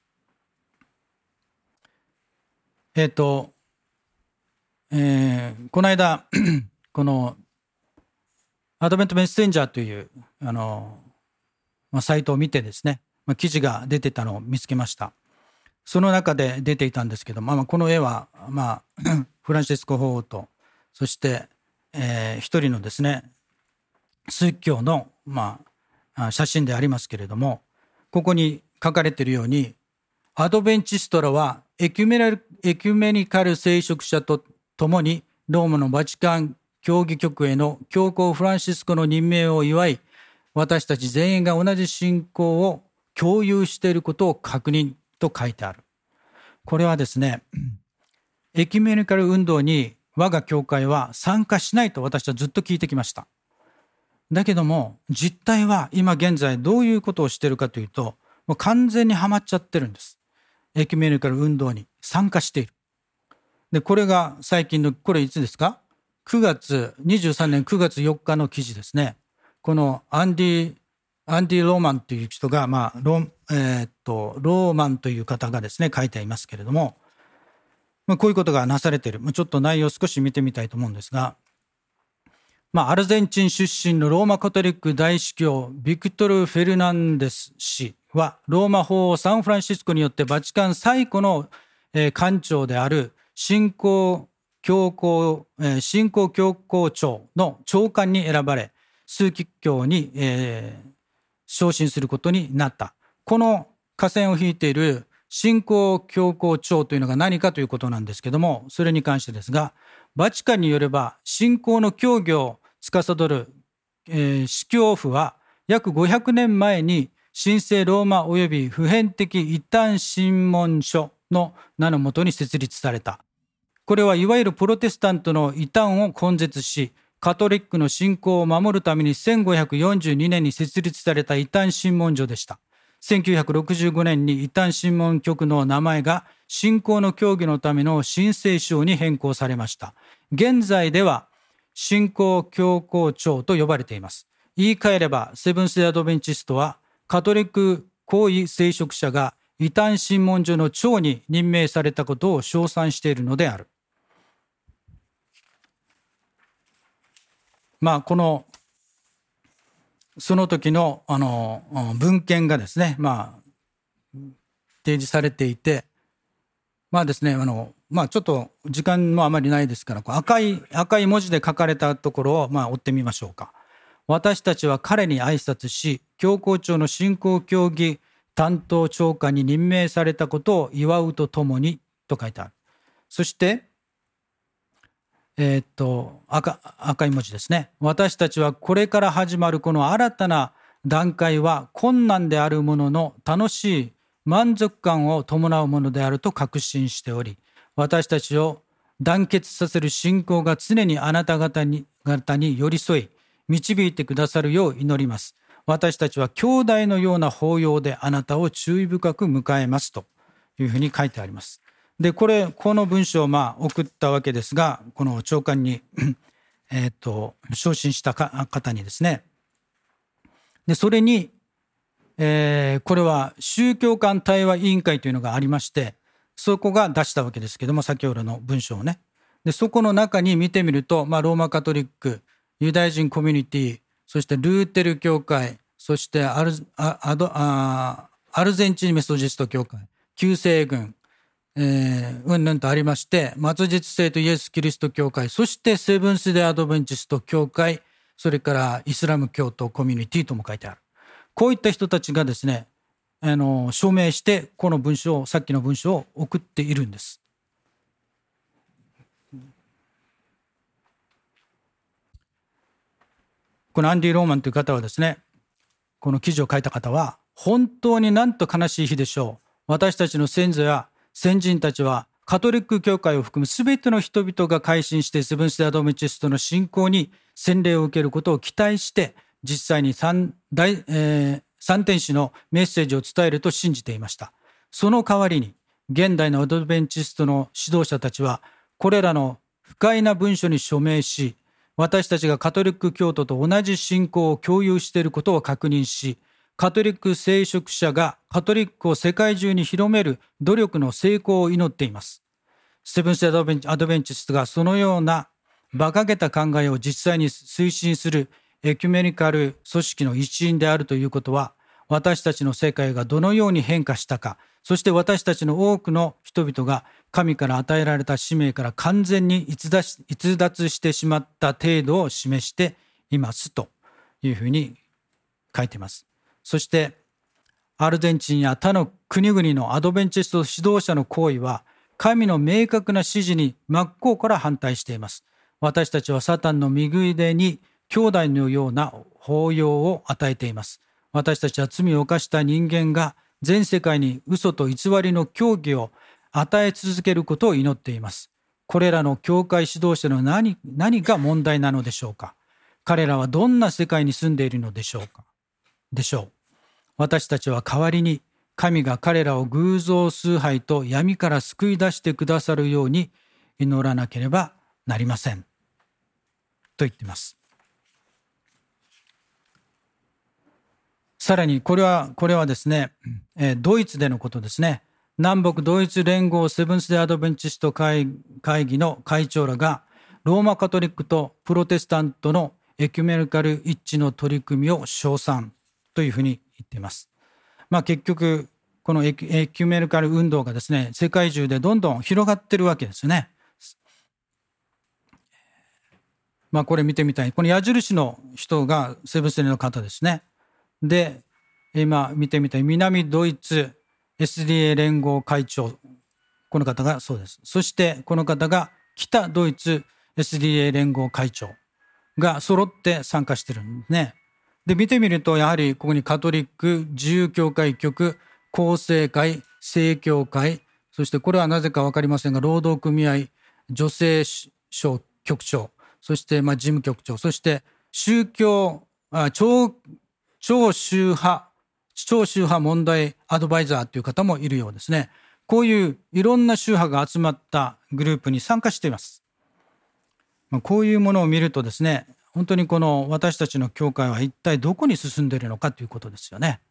B: えっと、えー、この間このアドベントメッセンジャーというあの、まあ、サイトを見てですね、まあ、記事が出てたのを見つけました。その中で出ていたんですけど、まあ、この絵は、まあ、フランシスコ法王と、そして、えー、一人のですね枢機卿の、まあ、写真でありますけれども、ここに書かれているように、アドベンチストらはエキュメル、エキュメニカル聖職者と共にローマのバチカン教義局への教皇フランシスコの任命を祝い、私たち全員が同じ信仰を共有していることを確認と書いてある。これはですね、エキュメニカル運動に我が教会は参加しないと私はずっと聞いてきました。だけども実態は今現在どういうことをしているかというと、もう完全にはまっちゃってるんです。エキュメニカル運動に参加している。で、これが最近の、これいつですか？くがつ、にじゅうさんねんくがつよっかの記事ですね。このアンディ、アンディ・ローマンという人が、まあ、ロー、えーっと、ローマンという方がですね、書いていますけれども、まあ、こういうことがなされている。ちょっと内容を少し見てみたいと思うんですが、まあ、アルゼンチン出身のローマカトリック大司教ビクトル・フェルナンデス氏は、ローマ法王サンフランシスコによってバチカン最古の、えー、官庁である信仰教皇、えー、信仰教皇庁の長官に選ばれ、枢機卿に、えー、昇進することになった。この下線を引いている信仰教皇庁というのが何かということなんですけども、それに関してですが、バチカンによれば信仰の教義を司る、えー、司教府は約ごひゃくねんまえに神聖ローマ及び普遍的異端審問所の名のもとに設立された。これはいわゆるプロテスタントの異端を根絶し、カトリックの信仰を守るためにせんごひゃくよんじゅうにねんに設立された異端審問所でした。せんきゅうひゃくろくじゅうごねんに異端審問局の名前が信仰の教義のための神聖省に変更されました。現在では信仰教皇庁と呼ばれています。言い換えれば、セブンス・デイ・アドベンチストはカトリック高位聖職者が異端審問所の長に任命されたことを称賛しているのである。まあ、このその時のあの文献がですね、まあ、提示されていて、まあですね、あのまあ、ちょっと時間もあまりないですから、赤い赤い文字で書かれたところをまあ追ってみましょうか。私たちは彼に挨拶し、教皇庁の信仰教義担当長官に任命されたことを祝うとともにと書いてある。そしてえー、っと 赤, 赤い文字ですね。私たちはこれから始まるこの新たな段階は困難であるものの楽しい満足感を伴うものであると確信しており、私たちを団結させる信仰が常にあなた方に、方に寄り添い導いてくださるよう祈ります。私たちは兄弟のような抱擁であなたを注意深く迎えますというふうに書いてあります。で、これ、この文章をまあ送ったわけですが、この長官に、えっと、昇進した方にですね。で、それに、えー、これは宗教間対話委員会というのがありまして、そこが出したわけですけども、先ほどの文章をね。で、そこの中に見てみると、まあ、ローマカトリック、ユダヤ人コミュニティ、そしてルーテル教会、そしてアル、あアドあアルゼンチンメソジスト教会、救世軍、えー、うんぬんとありまして、末日聖とイエス・キリスト教会、そしてセブンス・デイ・アドベンチスト教会、それからイスラム教徒コミュニティとも書いてある。こういった人たちがですね、あの署名してこの文章を、さっきの文章を送っているんです。このアンディ・ローマンという方はですね、この記事を書いた方は、本当になんと悲しい日でしょう。私たちの先祖や先人たちはカトリック教会を含むすべての人々が改心してセブンス・デイ・アドベンチストの信仰に洗礼を受けることを期待して実際に 三, 大、えー、三天使のメッセージを伝えると信じていました。その代わりに現代のアドベンチストの指導者たちはこれらの不快な文書に署名し私たちがカトリック教徒と同じ信仰を共有していることを確認し、カトリック聖職者がカトリックを世界中に広める努力の成功を祈っています。セブンス・デー・アドベンチストがそのような馬鹿げた考えを実際に推進するエキュメニカル組織の一員であるということは、私たちの世界がどのように変化したか、そして私たちの多くの人々が神から与えられた使命から完全に逸脱してしまった程度を示していますというふうに書いています。そしてアルゼンチンや他の国々のアドベンチスト指導者の行為は神の明確な指示に真っ向から反対しています。私たちはサタンの右腕に兄弟のような抱擁を与えています。私たちは罪を犯した人間が全世界に嘘と偽りの教義を与え続けることを祈っています。これらの教会指導者の何、何が問題なのでしょうか。彼らはどんな世界に住んでいるのでしょうか。でしょう。私たちは代わりに神が彼らを偶像崇拝と闇から救い出してくださるように祈らなければなりません。と言っています。さらにこれは、これはですね、えー、ドイツでのことですね。南北ドイツ連合セブンス・デー・アドベンチスト会議の会長らがローマカトリックとプロテスタントのエキュメニカル一致の取り組みを称賛というふうに言っています。まあ結局このエキュメニカル運動がですね、世界中でどんどん広がっているわけですね。まあこれ見てみたい。この矢印の人がセブンス・デーの方ですね。で、今見てみたい南ドイツ エスディーエー 連合会長、この方がそうです。そしてこの方が北ドイツ エスディーエー 連合会長が揃って参加してるんですね。で、見てみるとやはりここにカトリック自由教会局、厚生会、正教会、そしてこれはなぜか分かりませんが労働組合女性省局長、そしてまあ事務局長、そして宗教あ超超宗派、超宗派問題アドバイザーという方もいるようですね。こういういろんな宗派が集まったグループに参加しています。こういうものを見るとですね、本当にこの私たちの教会は一体どこに進んでいるのかということですよね。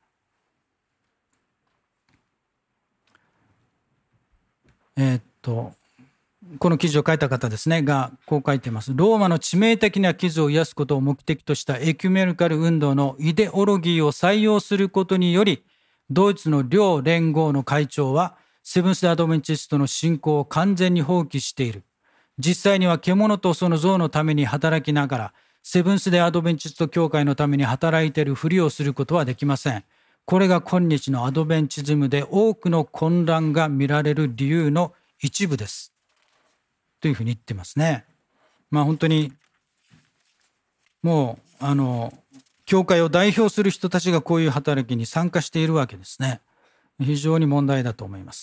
B: えー、っと、この記事を書いた方ですね、がこう書いています。ローマの致命的な傷を癒すことを目的としたエキュメニカル運動のイデオロギーを採用することにより、ドイツの両連合の会長はセブンス・デー・アドベンチストの信仰を完全に放棄している。実際には獣とその像のために働きながら、セブンス・デー・アドベンチスト教会のために働いているふりをすることはできません。これが今日のアドベンチズムで多くの混乱が見られる理由の一部です。というふうに言ってますね。まあ本当にもうあの教会を代表する人たちがこういう働きに参加しているわけですね。非常に問題だと思います。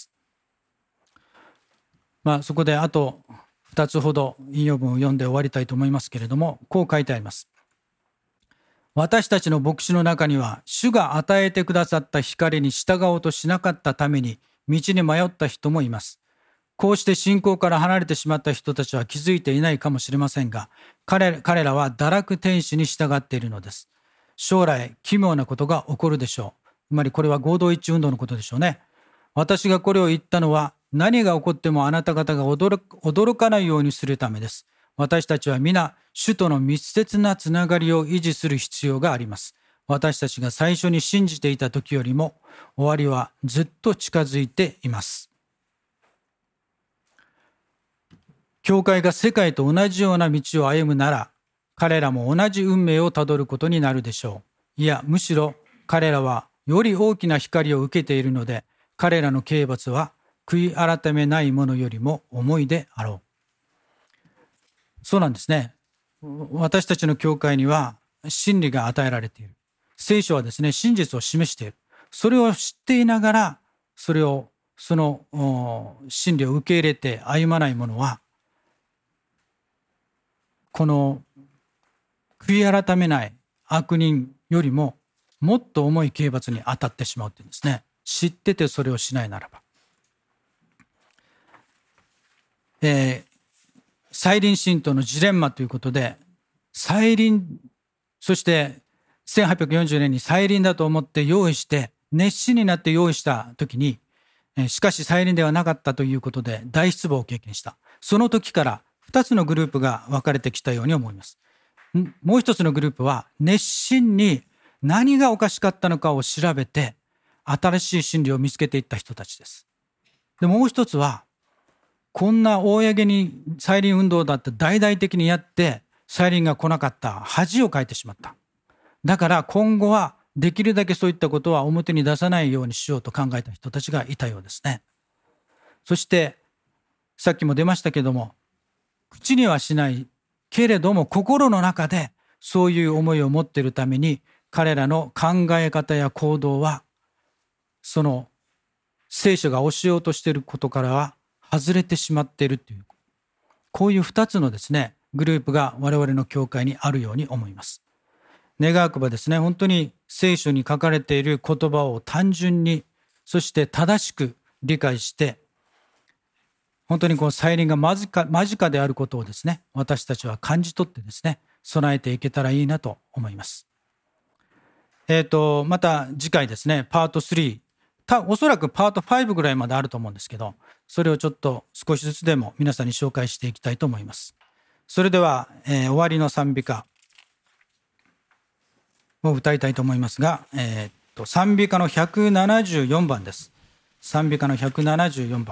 B: まあそこであとふたつほど引用文を読んで終わりたいと思いますけれども、こう書いてあります。私たちの牧師の中には主が与えてくださった光に従おうとしなかったために道に迷った人もいます。こうして信仰から離れてしまった人たちは気づいていないかもしれませんが、彼、彼らは堕落天使に従っているのです。将来、奇妙なことが起こるでしょう。つまりこれは合同一致運動のことでしょうね。私がこれを言ったのは、何が起こってもあなた方が 驚, 驚かないようにするためです。私たちは皆、主との密接なつながりを維持する必要があります。私たちが最初に信じていた時よりも、終わりはずっと近づいています。教会が世界と同じような道を歩むなら、彼らも同じ運命をたどることになるでしょう。いや、むしろ彼らはより大きな光を受けているので、彼らの刑罰は悔い改めないものよりも重いであろう。そうなんですね。私たちの教会には真理が与えられている。聖書はですね、真実を示している。それを知っていながら、それを、その真理を受け入れて歩まない者は、この悔い改めない悪人よりももっと重い刑罰に当たってしまうというんですね。知っててそれをしないならば。えー、再臨信徒のジレンマということで、 再臨、そしてせんはっぴゃくよんじゅうねんに再臨だと思って用意して、熱心になって用意した時に、しかし再臨ではなかったということで大失望を経験した。その時からふたつのグループが分かれてきたように思います。もう一つのグループは熱心に何がおかしかったのかを調べて新しい真理を見つけていった人たちです。で、もう一つはこんな公に再臨運動だって大々的にやって再臨が来なかった、恥をかいてしまった。だから今後はできるだけそういったことは表に出さないようにしようと考えた人たちがいたようですね。そしてさっきも出ましたけども、口にはしないけれども心の中でそういう思いを持っているために、彼らの考え方や行動はその聖書が教えようとしていることからは外れてしまっているという、こういうふたつのですねグループが我々の教会にあるように思います。願わくばですね、本当に聖書に書かれている言葉を単純に、そして正しく理解して、本当にこの再臨が間近、間近であることをですね、私たちは感じ取ってですね、備えていけたらいいなと思います。えっと、また次回ですね、パートスリー、たおそらくパートファイブぐらいまであると思うんですけど、それをちょっと少しずつでも皆さんに紹介していきたいと思います。それでは、えー、終わりの賛美歌を歌いたいと思いますが、えー、っと賛美歌のひゃくななじゅうよんばんです。賛美歌のひゃくななじゅうよんばん。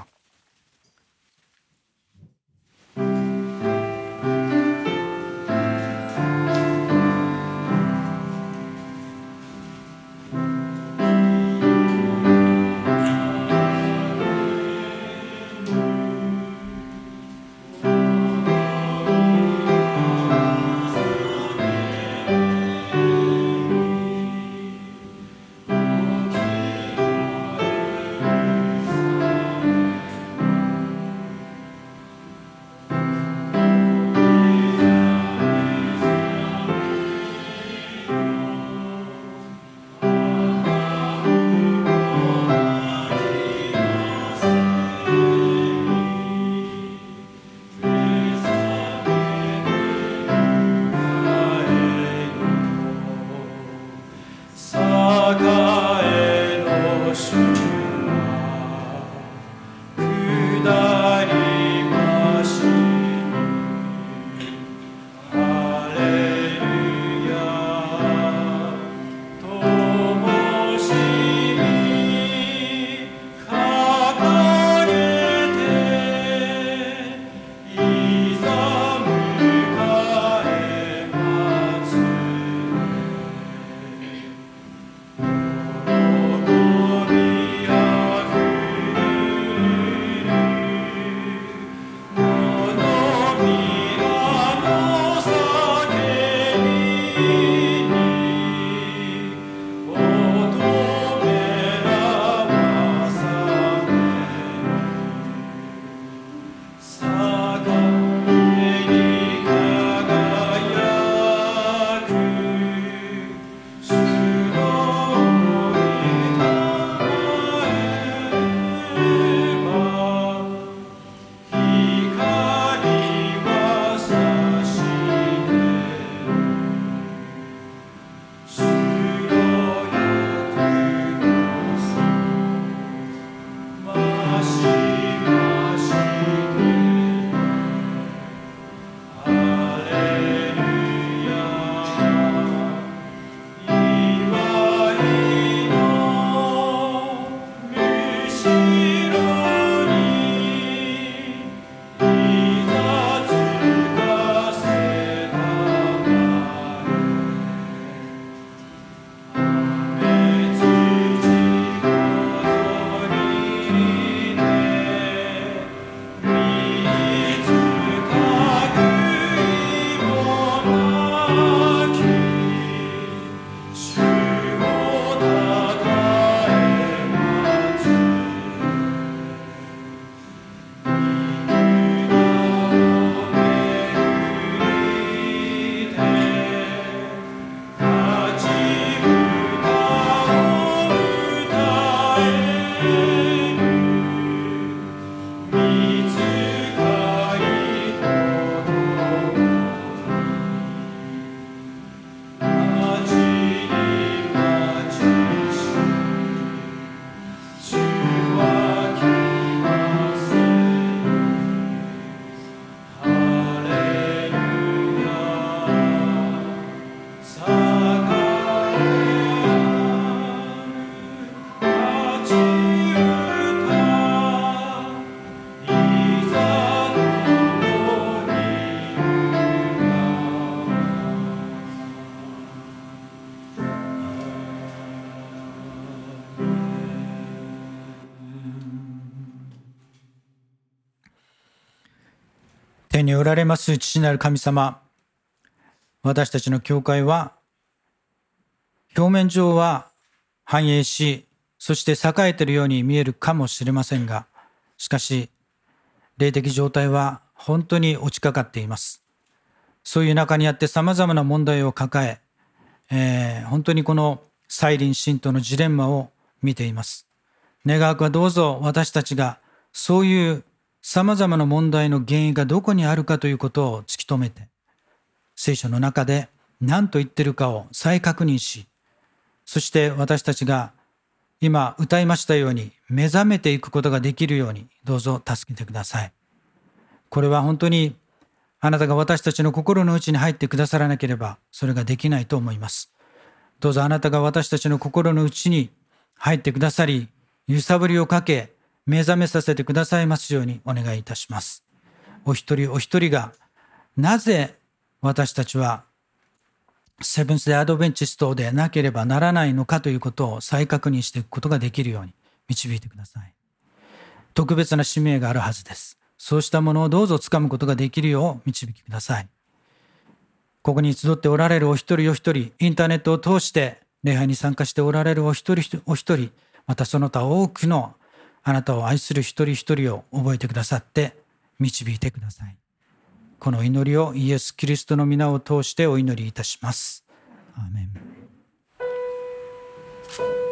B: 天におられます父なる神様、私たちの教会は表面上は繁栄し、そして栄えているように見えるかもしれませんが、しかし霊的状態は本当に落ちかかっています。そういう中にあって様々な問題を抱え、えー、本当にこの再臨信徒のジレンマを見ています。願わくはどうぞ私たちがそういう様々な問題の原因がどこにあるかということを突き止めて、聖書の中で何と言っているかを再確認し、そして私たちが今歌いましたように目覚めていくことができるようにどうぞ助けてください。これは本当にあなたが私たちの心の内に入ってくださらなければそれができないと思います。どうぞあなたが私たちの心の内に入ってくださり、揺さぶりをかけ目覚めさせてくださいますようにお願いいたします。お一人お一人がなぜ私たちはセブンスデーアドベンチストでなければならないのかということを再確認していくことができるように導いてください。特別な使命があるはずです。そうしたものをどうぞ掴むことができるよう導きください。ここに集っておられるお一人お一人、インターネットを通して礼拝に参加しておられるお一人お一人、またその他多くのあなたを愛する一人一人を覚えてくださって導いてください。この祈りをイエス・キリストの皆を通してお祈りいたします。アーメン。